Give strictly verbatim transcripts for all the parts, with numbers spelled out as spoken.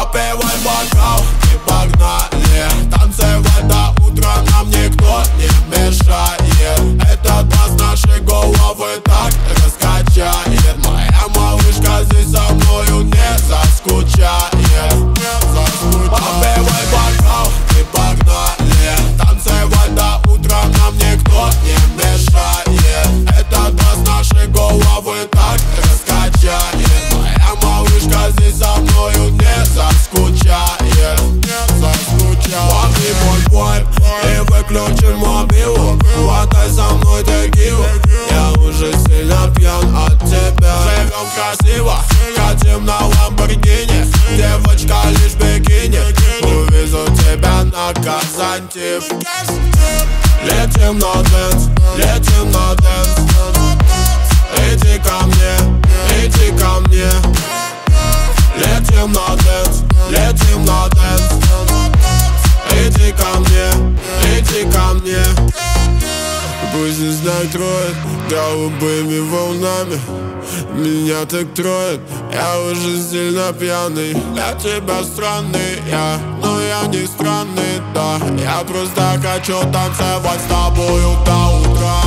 Допивай бокал и погнали. Танцевать до утра нам никто не мешает. Этот бас наши головы так раскачает. Моя малышка здесь со мною не заскучает, не заскучает. Допивай бокал и погнали. Танцевать до утра нам никто не мешает. Этот бас наши головы так раскачает. Моя малышка здесь со мною не заскучает, не заскучает. Лови мой вайб и выключи мобилу. Хватай со мной текилу. Я уже сильно пьян от тебя. Живем красиво, катим на ламборгини. Девочка лишь в бикини. Увезу тебя на Казантип. Летим на дэнс, летим на дэнс. Иди ко мне, иди ко мне. Летим на дэнс, летим на дэнс. Иди ко мне, иди ко мне. Пусть не накроет голубыми волнами. Меня так троит, я уже сильно пьяный. Для тебя странный я, но я не странный, да. Я просто хочу танцевать с тобою до утра.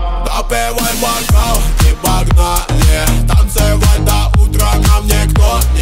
Допивай бокал и погнали. Танцевать до утра нам никто